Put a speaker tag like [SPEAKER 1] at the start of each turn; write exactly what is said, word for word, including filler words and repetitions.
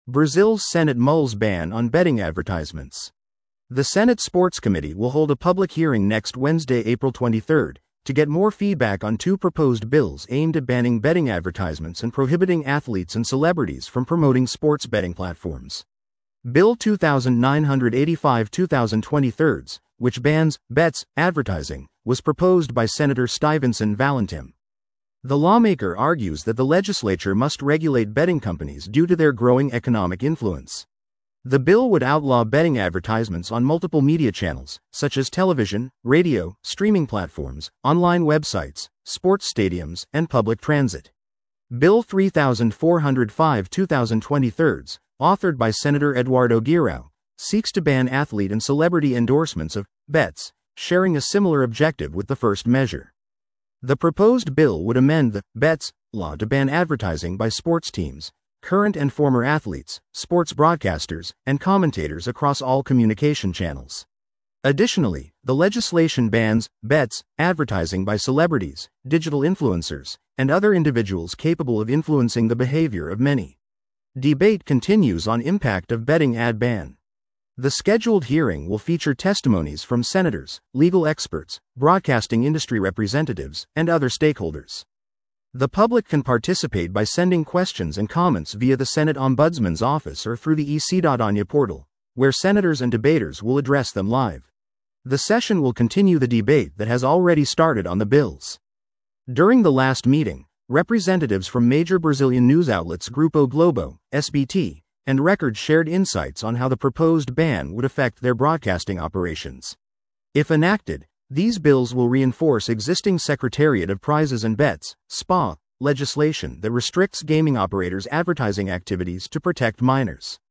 [SPEAKER 1] Brazil's Senate mulls ban on betting advertisements. The Senate Sports Committee will hold a public hearing next Wednesday, April twenty-third, to get more feedback on two proposed bills aimed at banning betting advertisements and prohibiting athletes and celebrities from promoting sports betting platforms. Bill two thousand nine hundred eighty-five twenty twenty-three, which bans bets advertising, was proposed by Senator Stuyvesant Valentim. The lawmaker argues that the legislature must regulate betting companies due to their growing economic influence. The bill would outlaw betting advertisements on multiple media channels, such as television, radio, streaming platforms, online websites, sports stadiums, and public transit. Bill three thousand four hundred five twenty twenty-three, authored by Senator Eduardo Guerrero, seeks to ban athlete and celebrity endorsements of bets, sharing a similar objective with the first measure. The proposed bill would amend the bets law to ban advertising by sports teams, current and former athletes, sports broadcasters, and commentators across all communication channels. Additionally, the legislation bans bets advertising by celebrities, digital influencers, and other individuals capable of influencing the behavior of many. Debate continues on impact of betting ad ban. The scheduled hearing will feature testimonies from senators, legal experts, broadcasting industry representatives, and other stakeholders. The public can participate by sending questions and comments via the Senate Ombudsman's Office or through the E C Anya portal, where senators and debaters will address them live. The session will continue the debate that has already started on the bills. During the last meeting, representatives from major Brazilian news outlets Grupo Globo, S B T, and Record shared insights on how the proposed ban would affect their broadcasting operations. If enacted, these bills will reinforce existing Secretariat of Prizes and Bets, S P A, legislation that restricts gaming operators' advertising activities to protect minors.